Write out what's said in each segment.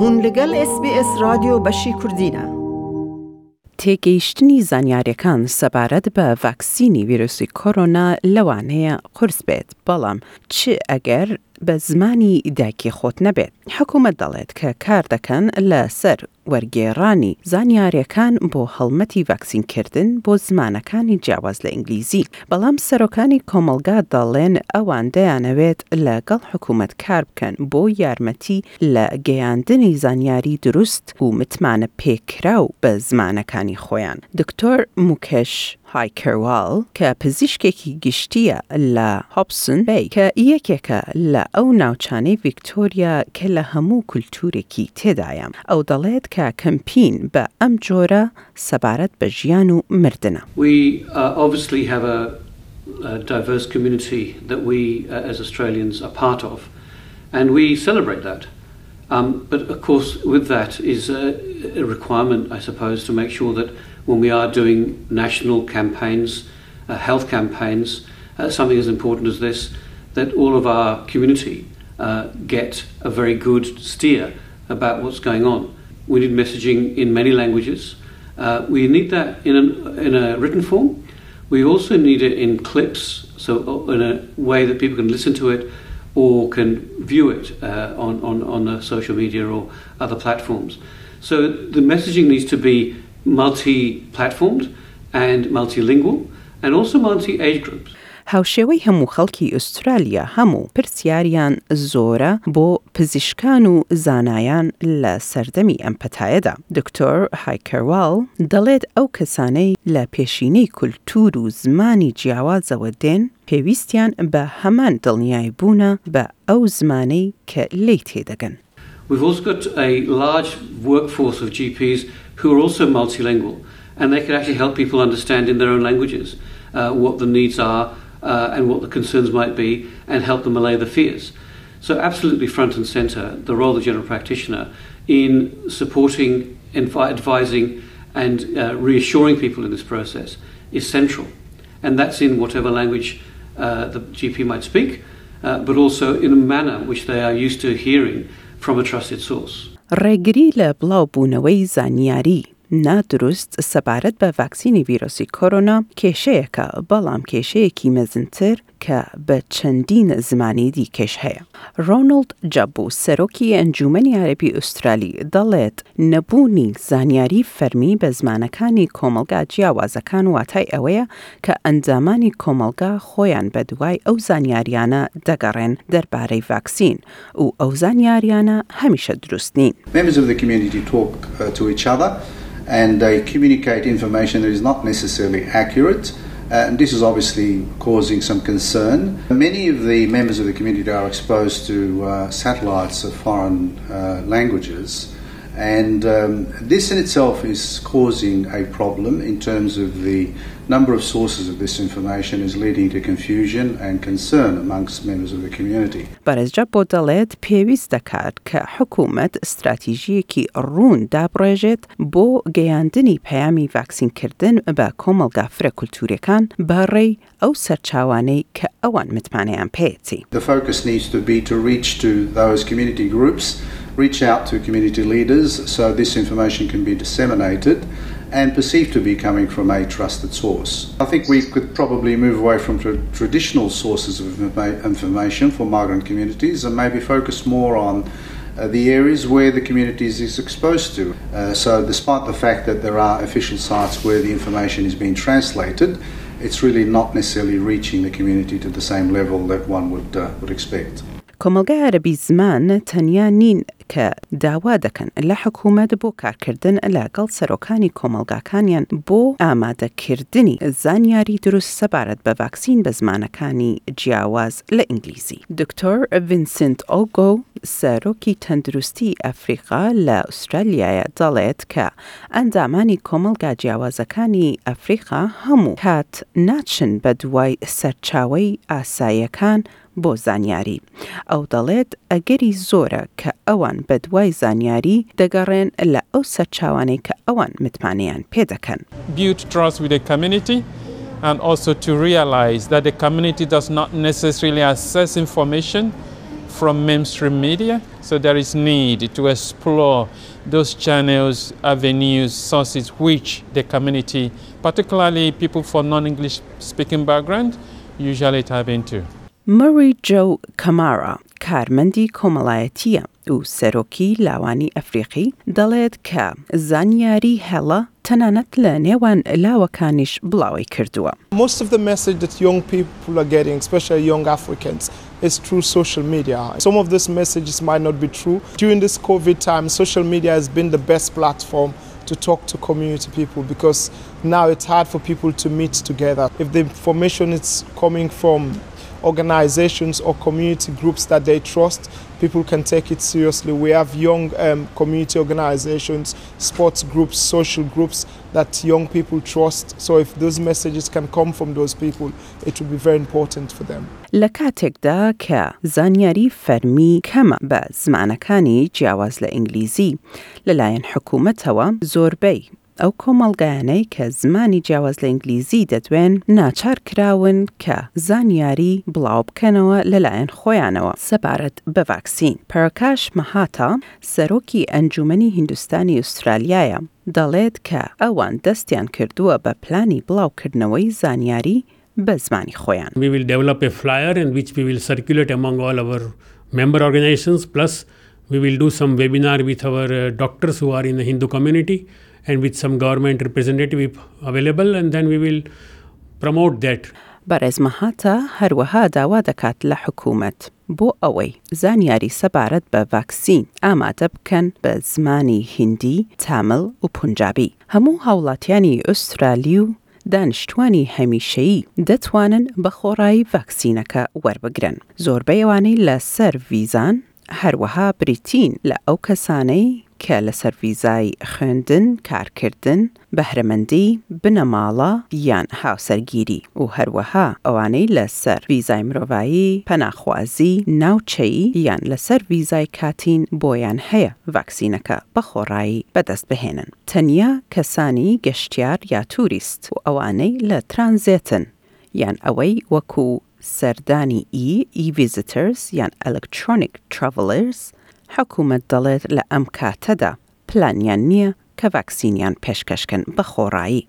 هون لگل SBS رادیو بشی کردینه. تێگەیشتنی زانیاریەکان سەبارەت بە ڤاکسینی ڤیرۆسی کۆرۆنا لەوانەیە قورس بێت، بەڵام چ ئەگەر بە زمانی دایکی خۆت نەبێت؟ حکوومەت دەڵێت کە کار دەکەن لەسەر وەرگێڕانی زانیاریەکان بۆ هەڵمەتی ڤاکسینکردن بۆ زمانەکانی جیاواز لە ئینگلیزی، بەڵام سەرۆکانی کۆمەلگا دەڵێن ئەوان دەیانەوێت لەگەڵ حکوومەت کار بکەن بۆ یارمەتی لە گەیاندنی زانیاری دروست و متمانە پێکراو بە زمانەکانی خۆیان. دکتۆر موکش هایکەرواڵ کە پزیشکێکی گشتیە لە هۆبسن بەی کە یەکێکە لە ئەو ناوچانەی ڤیکتۆریا کە لە هەموو کولتورێکی تێدایە، ئەو دەڵێت کە کەمپین بە ئەم جۆرە سەبارەت بە ژیان و مردنە. We obviously have a diverse community that we as Australians are part of, and we celebrate that. But of course with that is a requirement, I suppose, to make sure that when we are doing national campaigns, health campaigns, something as important as this, that all of our community get a very good steer about what's going on. We need messaging in many languages. We need that in a written form. We also need it in clips, so in a way that people can listen to it or can view it on social media or other platforms. So the messaging needs to be multi-platformed and multilingual and also multi-age groups. هاوشێوەی هەموو خەڵکی ئوسترالیا هەموو پرسیاریان زۆرە بۆ پزیشکان و زانایان لە سەردەمی ئەم پەتایەدا. دکتۆر هایکەرواڵ دەڵێت ئەو کەسانەی لە پێشینەی کولتور و زمانی جیاوازەوە دێن پێویستیان بە هەمان دڵنیای بوونە بە ئەو زمانەی کە لێی تێدەگەن. We've also got a large workforce of GPs who are also multilingual, and they can actually help people understand in their own languages what the needs are and what the concerns might be, and help them allay the fears. So absolutely front and centre, the role of the general practitioner in supporting, advising and reassuring people in this process is central. And that's in whatever language the GP might speak, but also in a manner which they are used to hearing from a trusted source. ڕێگری لە بڵاوبوونەوەی زانیاری نادروست سەبارەت بە ڤاکسینی ڤیرۆسی کۆرۆنا کێشەیەکە، بەڵام کێشەیەکی مەزنتر کە بە چەندین زمانی دیکەش هەیە. ڕۆنڵد جەبوو سەرۆکی ئەنجومەنی عەرەبی ئوسترالی دەڵێت نەبوونی زانیاری فەرمی بە زمانەکانی کۆمەلگا جیاوازەکان واتای ئەوەیە کە ئەنجامانی کۆمەلگا خۆیان بە دوای ئەو زانیاریانە دەگەڕێن دەربارەی ڤاکسین و ئەو زانیاریانە هەمیشە دروست نین. Members of the community talk to each other and they communicate information that is not necessarily accurate. And this is obviously causing some concern. Many of the members of the community are exposed to satellites of foreign languages, and this in itself is causing a problem in terms of the number of sources of this information is leading to confusion and concern amongst members of the community. بەرزجە بۆ دەڵێت پێویست دەکات کە حکوومەت استراتیژیەکی ڕوون دابڕێژێت بۆ گەیاندنی پەیامی ڤاکسینکردن بە کۆمەلگا فرەکولتوریەکان بەڕێی ئەو سەرچاوانەی کە ئەوان متمانەیان پێیەتی. The focus needs to be to reach to those community groups, reach out to community leaders so this information can be disseminated and perceived to be coming from a trusted source. I think we could probably move away from traditional sources of information for migrant communities and maybe focus more on the areas where the communities is exposed to. So despite the fact that there are official sites where the information is being translated, it's really not necessarily reaching the community to the same level that one would expect. کۆمەلگای عەرەبی زمان تەنیا نین کە داوا دەکەن لە حکوومەت بۆ کارکردن لەگەڵ سەرۆکانی کۆمەلگاکانیان بۆ ئامادەکردنی زانیاری دروست سەبارەت بە ڤاکسین بە زمانەکانی جیاواز لە ئینگلیزی. دکتۆر ڤینسنت ئۆگۆ سەرۆکی تەندروستی ئەفریقا لە ئوسترالیایە دەڵێت کە ئەندامانی کۆمەلگا جیاوازەکانی ئەفریقا هەموو کات ناچن بە دوای سەرچاوەی ئاساییەکان بۆ زانیاری. ئەو دەڵێت ئەگەری زۆرە کە ئەوان بە دوای زانیاری دەگەڕێن لە ئەو سەرچاوانەی کە ئەوان متمانەیان پێ دەکەن. Build trust with the community and also to realize that the community does not necessarily access information from mainstream media. So there is need to explore those channels, avenues, sources which the community, particularly people from non-English speaking background, usually tap into. Murray Joe Kamara کارمەندی کۆمەڵایەتیە و سەرۆکی لاوانی ئەفریقی دەڵێت کە زانیاری هێڵە تەنانەت لە نێوان لاوەکانیش بڵاوی کردووە. Most of the message that young people are getting, especially young Africans, is through social media. Some of these messages might not be true. During this COVID time, social media has been the best platform to talk to community people because now it's hard for people to meet together. If the information is coming from organizations or community groups that they trust, people can take it seriously. We have young community organizations, sports groups, social groups that young people trust. So if those messages can come from those people, it will be very important for them. لە کاتێکدا کە زانیاری فەرمی کەمە بە زمانەکانی جیاواز لە ئینگلیزی لەلایەن حکوومەتەوە زۆربەی ئەو کۆمەڵگایانەی کە زمانی جیاواز لە ئینگلیزی دەدوێن ناچار کراون کە زانیاری بڵاو بکەنەوە لەلایەن خۆیانەوە سەبارەت بە ڤاکسین. پەرکاش مەهاتا سەرۆکی ئەنجومەنی هیندستانی ئوسترالیایە دەڵێت کە ئەوان دەستیان کردووە بە پلانی بڵاوکردنەوەی زانیاری بە زمانی خۆیان. We will develop a flyer in which we will circulate among all our member organizations, plus we will do some webinar with our doctors who are in the Hindu community and with some government representative available, and then we will promote that. بەڕێز مەهاتا هەروەها داوا دەکات لە حکوومەت بۆ ئەوەی زانیاری سەبارەت بە ڤاکسین ئامادە بکەن بە زمانی هیندی، تامل و پونجابی. هەموو هاوڵاتیانی ئوسترالی و دانیشتوانی هەمیشەیی دەتوانن بە خۆڕایی ڤاکسینەکە وەربگرن. زۆربەی ئەوانەی لە سەر ڤیزان هەروەها بریتین لە ئەو کەسانەی کە لەسەر ڤیزای خوێندن، کارکردن، بەهرەمەندی، بنەماڵە یان هاوسەرگیری و هەروەها ئەوانەی لەسەر ڤیزای مرۆڤایی، پەناخوازی، ناوچەیی یان لەسەر ڤیزای کاتین بۆیان هەیە ڤاکسینەکە بە خۆڕایی بەدەست بهێنن. تەنیا کەسانی گەشتیار یا توریست و ئەوانەی لە ترانزێتن یان ئەوەی وەکو سەردانی e-visitors یان electronic travelers حکوومەت دەڵێت لە ئەم کاتەدا پلانیان نییە کە ڤاکسینیان پێشکەشکن بە خۆڕایی.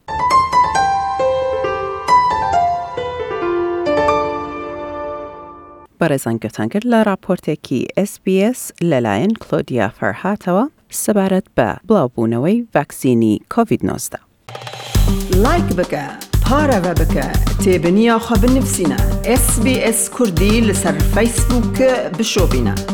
بەڕێزان گوتانگرت لە راپۆرتێکی SBS لەلایەن کلۆدیا فەرهاتەوە سەبارەت بە بڵاوبوونەوەی ڤاکسینی کۆڤید-19. لایک بکە، پارەوە بکە، تێبنییاخوا بنفسینە. SBS کوردی لەسەر فەیسبووک بشۆبینە.